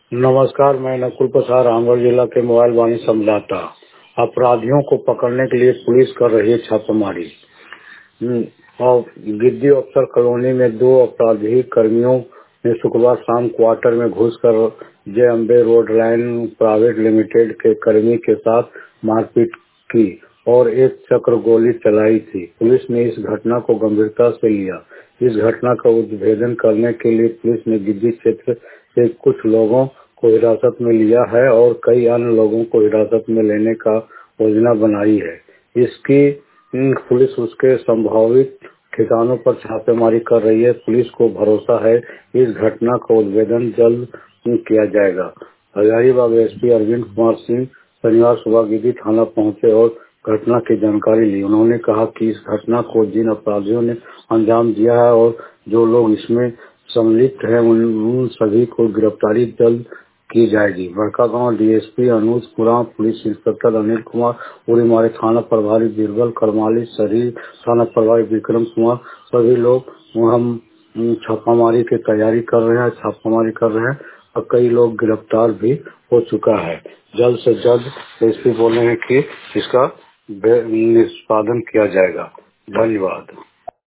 नमस्कार, मैं नकुल प्रसाद रामगढ़ जिला के मोबाइल वाणी संवाददाता। अपराधियों को पकड़ने के लिए पुलिस कर रही है छापेमारी। और गिद्दी अफसर कॉलोनी में 2 अपराधी कर्मियों ने शुक्रवार शाम क्वार्टर में घुसकर J Ambe road line private limited के कर्मी के साथ मारपीट की और एक चक्र गोली चलाई थी। पुलिस ने इस घटना को गंभीरता से लिया। इस घटना का उद्भेदन करने के लिए पुलिस ने गिद्दी क्षेत्र से कुछ लोगों को हिरासत में लिया है और कई अन्य लोगों को हिरासत में लेने का योजना बनाई है। इसकी पुलिस उसके संभावित ठिकानों पर छापेमारी कर रही है। पुलिस को भरोसा है इस घटना का उद्भेदन जल्द किया जाएगा। हजारीबाग एसपी अरविंद कुमार सिंह शनिवार सुबह गिद्दी थाना पहुंचे और घटना की जानकारी ली। उन्होंने कहा कि इस घटना को जिन अपराधियों ने अंजाम दिया है और जो लोग इसमें सम्मिलित हैं उन सभी को गिरफ्तारी जल्द की जाएगी। Barkagaon DSP Anuj Pura, police inspector Anil Kumar Udimare, थाना प्रभारी बीरबल करमाली, शरीर थाना प्रभारी विक्रम कुमार, सभी लोग हम छापामारी की तैयारी कर रहे हैं, छापामारी कर रहे हैं और कई लोग गिरफ्तार भी हो चुका है। जल्द से जल्द एसपी बोले हैं कि इसका निष्पादन किया जाएगा। धन्यवाद।